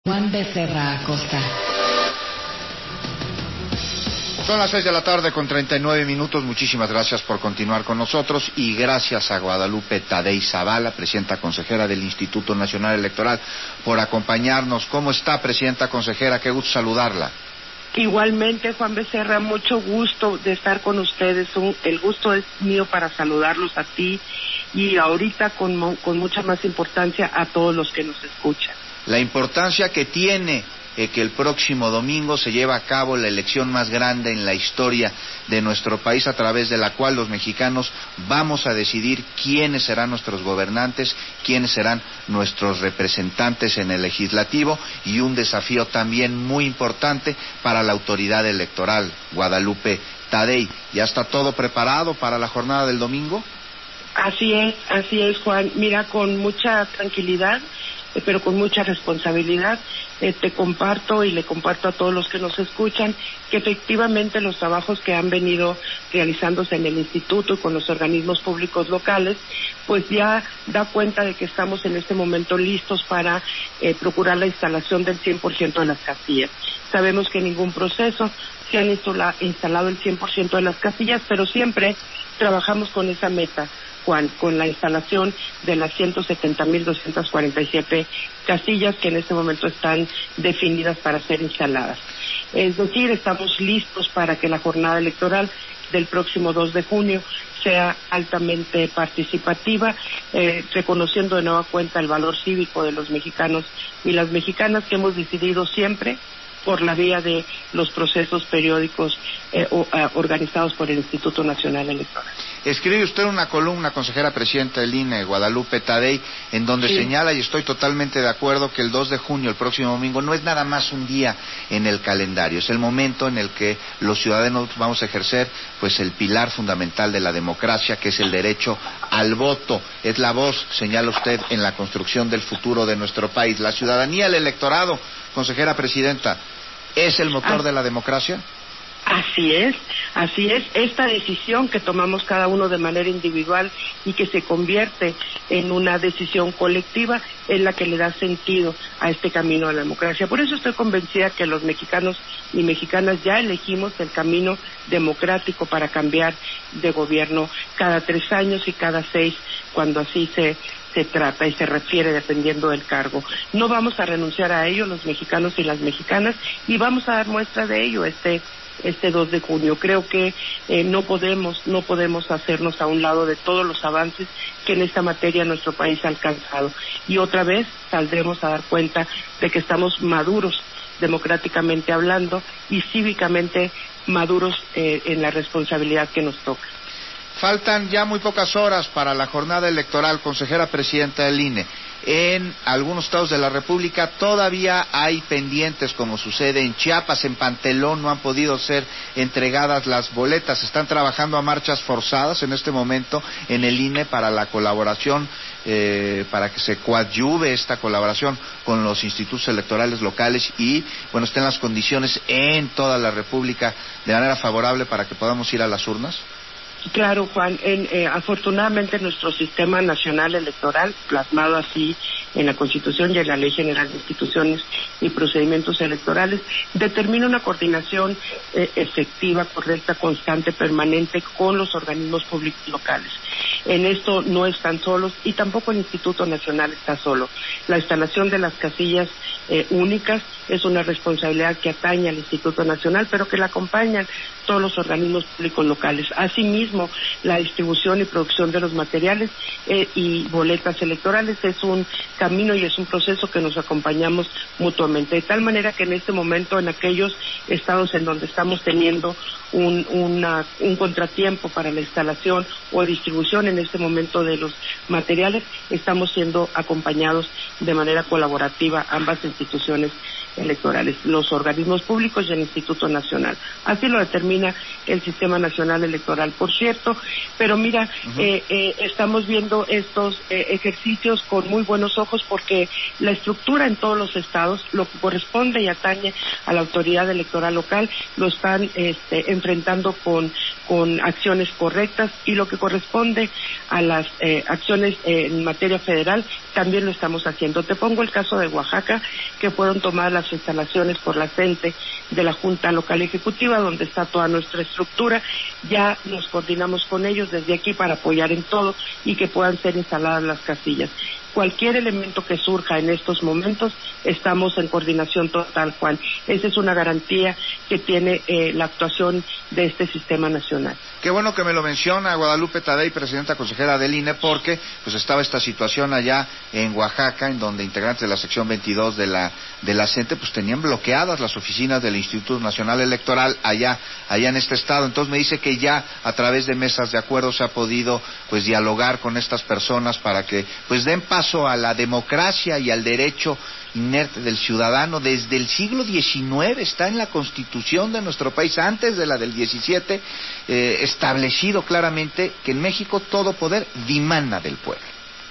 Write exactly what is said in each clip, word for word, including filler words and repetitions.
Juan Becerra Acosta. Son las seis de la tarde con treinta y nueve minutos. Muchísimas gracias por continuar con nosotros y gracias a Guadalupe Tadei Zavala, presidenta consejera del Instituto Nacional Electoral, por acompañarnos. ¿Cómo está, presidenta consejera? Qué gusto saludarla. Igualmente, Juan Becerra, mucho gusto de estar con ustedes. Un, el gusto es mío para saludarlos a ti y ahorita con, con mucha más importancia a todos los que nos escuchan. La importancia que tiene eh, que el próximo domingo se lleva a cabo la elección más grande en la historia de nuestro país, a través de la cual los mexicanos vamos a decidir quiénes serán nuestros gobernantes, quiénes serán nuestros representantes en el legislativo, y un desafío también muy importante para la autoridad electoral. Guadalupe Tadei, ¿ya está todo preparado para la jornada del domingo? Así es, así es, Juan. Mira, con mucha tranquilidad, eh, pero con mucha responsabilidad, eh, te comparto y le comparto a todos los que nos escuchan que efectivamente los trabajos que han venido realizándose en el instituto y con los organismos públicos locales, pues ya da cuenta de que estamos en este momento listos para eh, procurar la instalación del cien por ciento de las casillas. Sabemos que en ningún proceso se han instala, instalado el cien por ciento de las casillas, pero siempre trabajamos con esa meta, Juan, con la instalación de las ciento setenta mil doscientas cuarenta y siete casillas que en este momento están definidas para ser instaladas. Es decir, estamos listos para que la jornada electoral del próximo dos de junio sea altamente participativa, eh, reconociendo de nueva cuenta el valor cívico de los mexicanos y las mexicanas, que hemos decidido siempre por la vía de los procesos periódicos eh, o, uh, organizados por el Instituto Nacional Electoral. Escribe usted una columna, consejera presidenta del I N E, Guadalupe Tadei, en donde sí señala, y estoy totalmente de acuerdo, que el dos de junio, el próximo domingo, no es nada más un día en el calendario, es el momento en el que los ciudadanos vamos a ejercer pues el pilar fundamental de la democracia, que es el derecho al voto. Es la voz, señala usted, en la construcción del futuro de nuestro país. La ciudadanía, el electorado, consejera presidenta, ¿es el motor ah. de la democracia? Así es, así es. Esta decisión que tomamos cada uno de manera individual y que se convierte en una decisión colectiva es la que le da sentido a este camino a la democracia. Por eso estoy convencida que los mexicanos y mexicanas ya elegimos el camino democrático para cambiar de gobierno cada tres años y cada seis, cuando así se se trata y se refiere, dependiendo del cargo. No vamos a renunciar a ello los mexicanos y las mexicanas, y vamos a dar muestra de ello este este dos de junio. Creo que eh, no podemos no podemos hacernos a un lado de todos los avances que en esta materia nuestro país ha alcanzado, y otra vez saldremos a dar cuenta de que estamos maduros democráticamente hablando y cívicamente maduros eh, en la responsabilidad que nos toca. Faltan ya muy pocas horas para la jornada electoral, consejera presidenta del I N E. En algunos estados de la República todavía hay pendientes, como sucede en Chiapas. En Pantelón no han podido ser entregadas las boletas. Están trabajando a marchas forzadas en este momento en el I N E para la colaboración, eh, para que se coadyuve esta colaboración con los institutos electorales locales y, bueno, estén las condiciones en toda la República de manera favorable para que podamos ir a las urnas. Claro, Juan, en, eh, afortunadamente nuestro sistema nacional electoral, plasmado así en la Constitución y en la Ley General de Instituciones y Procedimientos Electorales, determina una coordinación eh, efectiva, correcta, constante, permanente con los organismos públicos locales. En esto no están solos y tampoco el Instituto Nacional está solo. La instalación de las casillas eh, únicas es una responsabilidad que atañe al Instituto Nacional, pero que la acompañan todos los organismos públicos locales. Asimismo, la distribución y producción de los materiales eh, y boletas electorales es un camino y es un proceso que nos acompañamos mutuamente, de tal manera que en este momento, en aquellos estados en donde estamos teniendo un, una, un contratiempo para la instalación o distribución en este momento de los materiales, estamos siendo acompañados de manera colaborativa ambas instituciones electorales, los organismos públicos y el Instituto Nacional. Así lo determina el Sistema Nacional Electoral, por cierto. Pero mira, uh-huh. eh, eh, estamos viendo estos eh, ejercicios con muy buenos ojos, porque la estructura en todos los estados, lo que corresponde y atañe a la autoridad electoral local, lo están este, enfrentando con con acciones correctas, y lo que corresponde a las eh, acciones eh, en materia federal también lo estamos haciendo. Te pongo el caso de Oaxaca, que fueron tomadas las instalaciones por la C E N T E de la Junta Local Ejecutiva, donde está toda nuestra estructura. Ya nos coordinamos con ellos desde aquí para apoyar en todo y que puedan ser instaladas las casillas. Cualquier elemento que surja en estos momentos, estamos en coordinación total, Juan. Esa es una garantía que tiene eh, la actuación de este sistema nacional. Qué bueno que me lo menciona Guadalupe Tadei, presidenta consejera del I N E, porque pues estaba esta situación allá en Oaxaca, en donde integrantes de la sección veintidós de la de la C E N T E pues tenían bloqueadas las oficinas del Instituto Nacional Electoral allá allá en este estado. Entonces me dice que ya a través de mesas de acuerdo se ha podido pues dialogar con estas personas para que pues den paso a la democracia y al derecho inerte del ciudadano. Desde el siglo diecinueve está en la Constitución de nuestro país, antes de la del diecisiete, eh, establecido claramente que en México todo poder dimana del pueblo.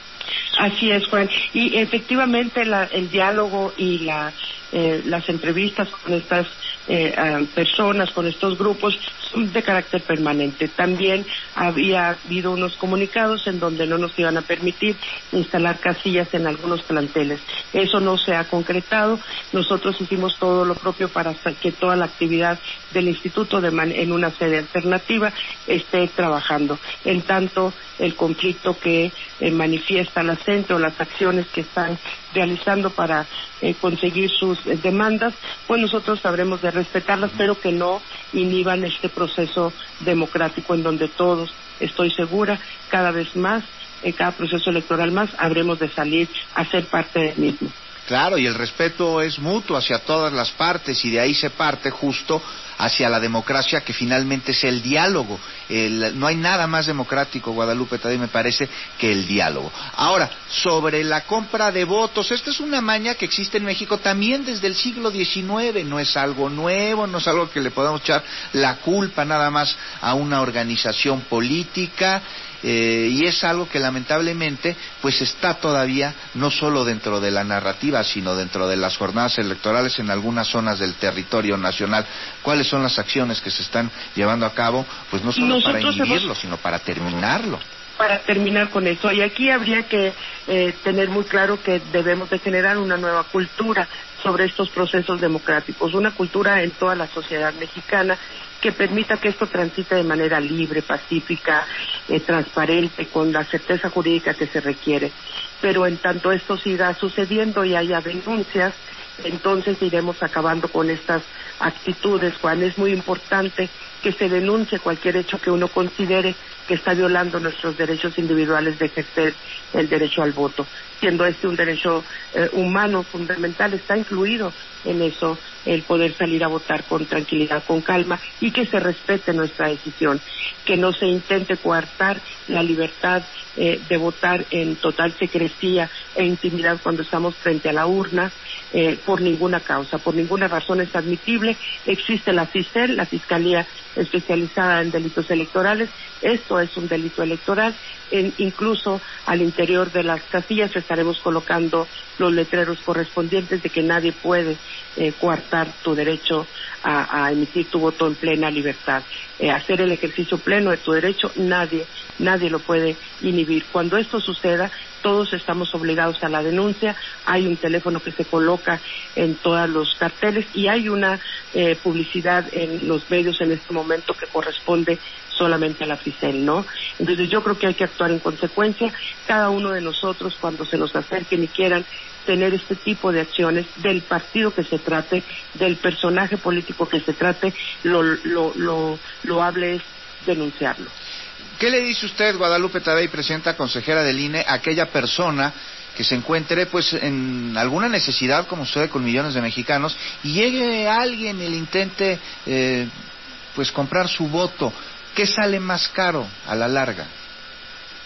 Así es, Juan. Y efectivamente la, el diálogo y la, eh, las entrevistas con estas eh, uh, personas, con estos grupos, son de carácter permanente. También había habido unos comunicados en donde no nos iban a permitir instalar casillas en algunos planteles. Eso no se ha concretado. Nosotros hicimos todo lo propio para que toda la actividad del instituto de man- en una sede alternativa esté trabajando. En tanto, el conflicto que eh, manifiesta la C E N T E o las acciones que están realizando para eh, conseguir sus eh, demandas, pues nosotros sabremos de respetarlas, pero que no inhiban este proceso democrático en donde todos, estoy segura, cada vez más, en cada proceso electoral más, habremos de salir a ser parte del mismo. Claro, y el respeto es mutuo hacia todas las partes, y de ahí se parte justo hacia la democracia, que finalmente es el diálogo. El, no hay nada más democrático, Guadalupe Tadei, me parece, que el diálogo. Ahora, sobre la compra de votos, esta es una maña que existe en México también desde el siglo diecinueve, no es algo nuevo, no es algo que le podamos echar la culpa nada más a una organización política. Eh, y es algo que lamentablemente pues está todavía no solo dentro de la narrativa, sino dentro de las jornadas electorales en algunas zonas del territorio nacional. ¿Cuáles son las acciones que se están llevando a cabo? Pues no solo Nosotros para inhibirlo, hemos... sino para terminarlo. Para terminar con eso, y aquí habría que eh, tener muy claro que debemos de generar una nueva cultura sobre estos procesos democráticos, una cultura en toda la sociedad mexicana que permita que esto transite de manera libre, pacífica, eh, transparente, con la certeza jurídica que se requiere. Pero en tanto esto siga sucediendo y haya denuncias, entonces iremos acabando con estas actitudes, Juan. Es muy importante que se denuncie cualquier hecho que uno considere que está violando nuestros derechos individuales de ejercer el derecho al voto. Siendo este un derecho eh, humano fundamental, está incluido en eso el poder salir a votar con tranquilidad, con calma, y que se respete nuestra decisión, que no se intente coartar la libertad eh, de votar en total secrecía e intimidad cuando estamos frente a la urna, eh, por ninguna causa, por ninguna razón es admitible. Existe la FICEL, la Fiscalía Especializada en Delitos Electorales. Esto es un delito electoral. En, incluso al interior de las casillas estaremos colocando los letreros correspondientes de que nadie puede eh, coartar tu derecho a, a emitir tu voto en plena libertad. Eh, hacer el ejercicio pleno de tu derecho, nadie, nadie lo puede inhibir. Cuando esto suceda, todos estamos obligados a la denuncia. Hay un teléfono que se coloca en todos los carteles y hay una eh, publicidad en los medios en este momento que corresponde solamente a la FICEL, ¿no? Entonces yo creo que hay que actuar en consecuencia. Cada uno de nosotros, cuando se nos acerquen y quieran tener este tipo de acciones, del partido que se trate, del personaje político que se trate, lo, lo, lo, lo hable es denunciarlo. ¿Qué le dice usted, Guadalupe Tadei, presidenta consejera del I N E, a aquella persona que se encuentre pues en alguna necesidad, como sucede con millones de mexicanos, y llegue alguien y le intente eh, pues comprar su voto? ¿Qué sale más caro a la larga?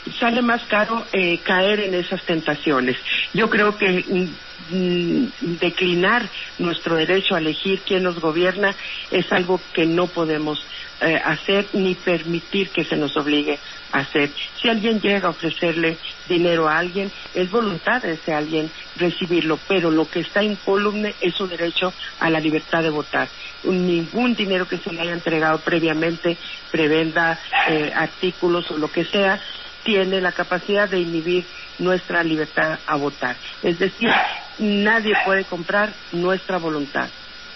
sale más caro eh, caer en esas tentaciones. Yo creo que mm, declinar nuestro derecho a elegir quién nos gobierna es algo que no podemos eh, hacer ni permitir que se nos obligue a hacer. Si alguien llega a ofrecerle dinero a alguien, es voluntad de ese alguien recibirlo, pero lo que está incólume es su derecho a la libertad de votar. Ningún dinero que se le haya entregado previamente, prebenda, eh, artículos o lo que sea, tiene la capacidad de inhibir nuestra libertad a votar. Es decir, nadie puede comprar nuestra voluntad.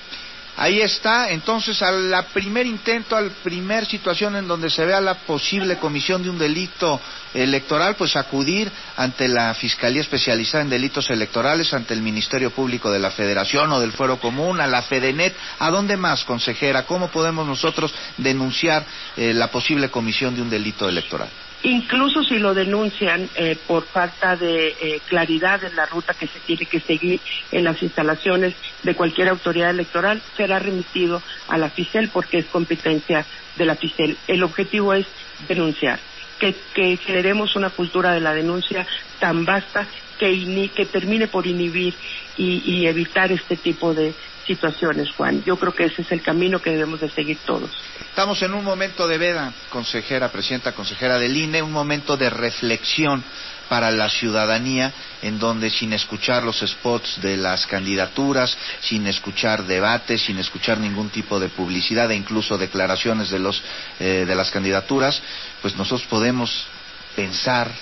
Ahí está, entonces, al primer intento, al primer situación en donde se vea la posible comisión de un delito electoral, pues acudir ante la Fiscalía Especializada en Delitos Electorales, ante el Ministerio Público de la Federación o del Fuero Común, a la FEDENET. ¿A dónde más, consejera? ¿Cómo podemos nosotros denunciar eh, la posible comisión de un delito electoral? Incluso si lo denuncian eh, por falta de eh, claridad en la ruta que se tiene que seguir en las instalaciones de cualquier autoridad electoral, será remitido a la FICEL porque es competencia de la FICEL. El objetivo es denunciar, que, que generemos una cultura de la denuncia tan vasta que, ini, que termine por inhibir y, y evitar este tipo de situaciones, Juan. Yo creo que ese es el camino que debemos de seguir todos. Estamos en un momento de veda, consejera, presidenta, consejera del I N E, un momento de reflexión para la ciudadanía, en donde sin escuchar los spots de las candidaturas, sin escuchar debates, sin escuchar ningún tipo de publicidad e incluso declaraciones de los eh, de las candidaturas, pues nosotros podemos pensar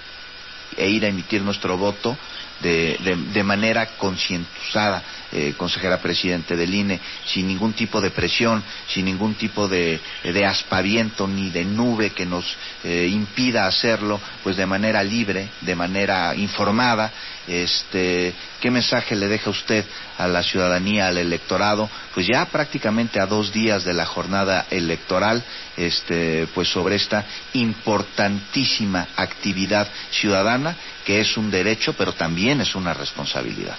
e ir a emitir nuestro voto de, de, de manera concientizada, eh, consejera presidente del I N E, sin ningún tipo de presión, sin ningún tipo de, de aspaviento ni de nube que nos eh, impida hacerlo, pues de manera libre, de manera informada. Este, ¿qué mensaje le deja usted a la ciudadanía, al electorado, pues ya prácticamente a dos días de la jornada electoral, este, pues sobre esta importantísima actividad ciudadana que es un derecho, pero también es una responsabilidad?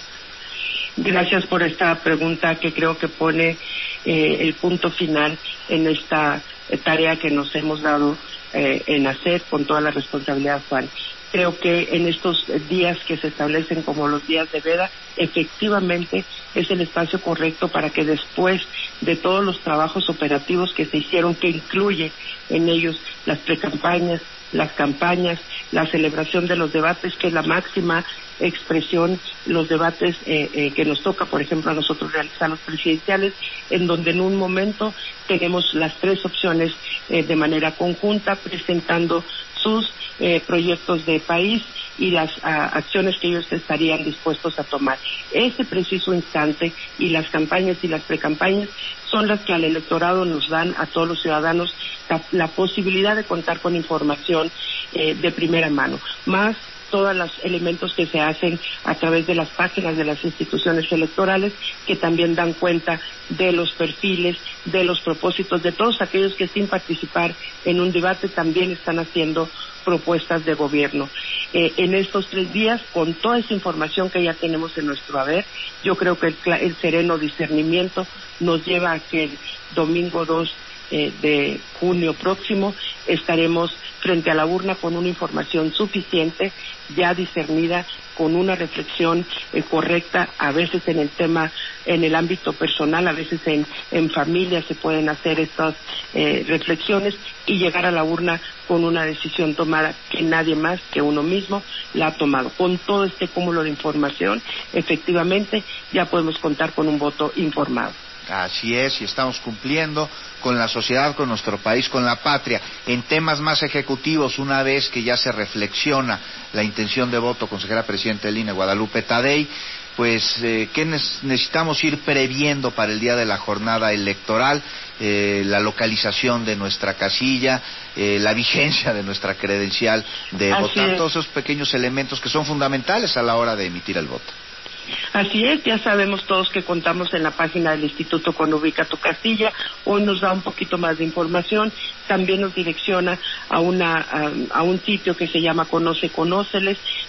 Gracias por esta pregunta que creo que pone eh, el punto final en esta eh, tarea que nos hemos dado eh, en hacer con toda la responsabilidad, Juan. Creo que en estos días que se establecen como los días de veda, efectivamente es el espacio correcto para que después de todos los trabajos operativos que se hicieron, que incluye en ellos las precampañas, las campañas, la celebración de los debates, que es la máxima expresión, los debates eh, eh, que nos toca, por ejemplo, a nosotros realizar los presidenciales, en donde en un momento tenemos las tres opciones eh, de manera conjunta, presentando sus eh, proyectos de país y las a, acciones que ellos estarían dispuestos a tomar. Ese preciso instante y las campañas y las precampañas son las que al electorado nos dan a todos los ciudadanos la, la posibilidad de contar con información eh, de primera mano, más todos los elementos que se hacen a través de las páginas de las instituciones electorales, que también dan cuenta de los perfiles, de los propósitos, de todos aquellos que sin participar en un debate también están haciendo propuestas de gobierno. Eh, en estos tres días, con toda esa información que ya tenemos en nuestro haber, yo creo que el, el sereno discernimiento nos lleva a que el domingo dos eh, de junio próximo estaremos frente a la urna con una información suficiente, ya discernida, con una reflexión eh, correcta, a veces en el tema, en el ámbito personal, a veces en, en familia se pueden hacer estas eh, reflexiones y llegar a la urna con una decisión tomada que nadie más que uno mismo la ha tomado. Con todo este cúmulo de información, efectivamente, ya podemos contar con un voto informado. Así es, y estamos cumpliendo con la sociedad, con nuestro país, con la patria. En temas más ejecutivos, una vez que ya se reflexiona la intención de voto, consejera presidenta del I N E, Guadalupe Tadei, pues, eh, ¿qué necesitamos ir previendo para el día de la jornada electoral? Eh, la localización de nuestra casilla, eh, la vigencia de nuestra credencial de Así votar, es. todos esos pequeños elementos que son fundamentales a la hora de emitir el voto. Así es, ya sabemos todos que contamos en la página del Instituto con Ubica tu Casilla. Hoy nos da un poquito más de información, también nos direcciona a una a, a un sitio que se llama Conoce Conóceles,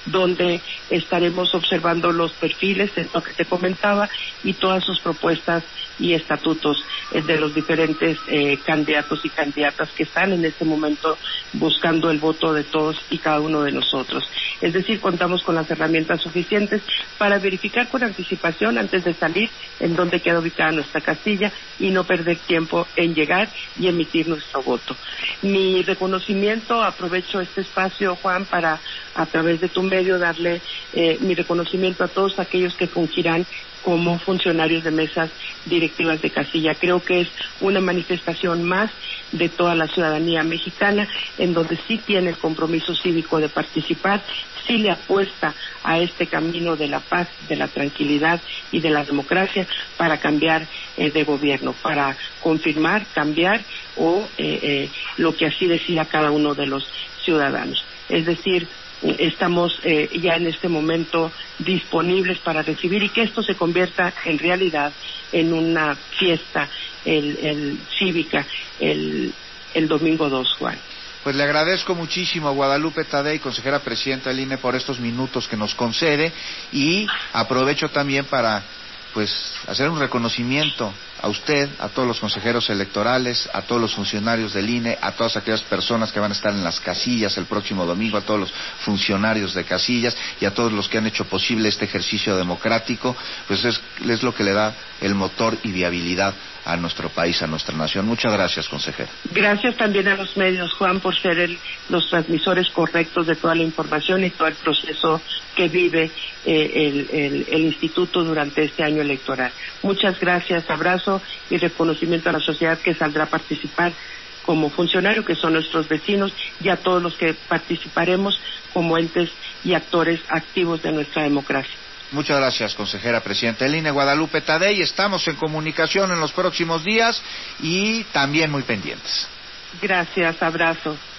donde estaremos observando los perfiles, es lo que te comentaba, y todas sus propuestas y estatutos eh, de los diferentes eh, candidatos y candidatas que están en este momento buscando el voto de todos y cada uno de nosotros. Es decir, contamos con las herramientas suficientes para verificar con anticipación antes de salir en dónde queda ubicada nuestra casilla y no perder tiempo en llegar y emitir nuestro voto. Mi reconocimiento, aprovecho este espacio, Juan, para a través de tu medio darle eh, mi reconocimiento a todos aquellos que fungirán como funcionarios de mesas directivas de casilla. Creo que es una manifestación más de toda la ciudadanía mexicana, en donde sí tiene el compromiso cívico de participar, sí le apuesta a este camino de la paz, de la tranquilidad y de la democracia para cambiar eh, de gobierno, para confirmar, cambiar o eh, eh, lo que así decida cada uno de los ciudadanos. Es decir, estamos eh, ya en este momento disponibles para recibir y que esto se convierta en realidad en una fiesta el, el cívica el, el domingo dos, Juan. Pues le agradezco muchísimo a Guadalupe Tadei, consejera presidenta del I N E, por estos minutos que nos concede, y aprovecho también para pues hacer un reconocimiento a usted, a todos los consejeros electorales, a todos los funcionarios del I N E, a todas aquellas personas que van a estar en las casillas el próximo domingo, a todos los funcionarios de casillas y a todos los que han hecho posible este ejercicio democrático, pues es, es lo que le da el motor y viabilidad a nuestro país, a nuestra nación. Muchas gracias, consejera. Gracias también a los medios, Juan, por ser el, los transmisores correctos de toda la información y todo el proceso que vive eh, el, el, el Instituto durante este año electoral. Muchas gracias, abrazo y reconocimiento a la sociedad que saldrá a participar como funcionario, que son nuestros vecinos, y a todos los que participaremos como entes y actores activos de nuestra democracia. Muchas gracias, consejera presidenta del I N E, Guadalupe Tadei. Estamos en comunicación en los próximos días y también muy pendientes. Gracias, abrazo.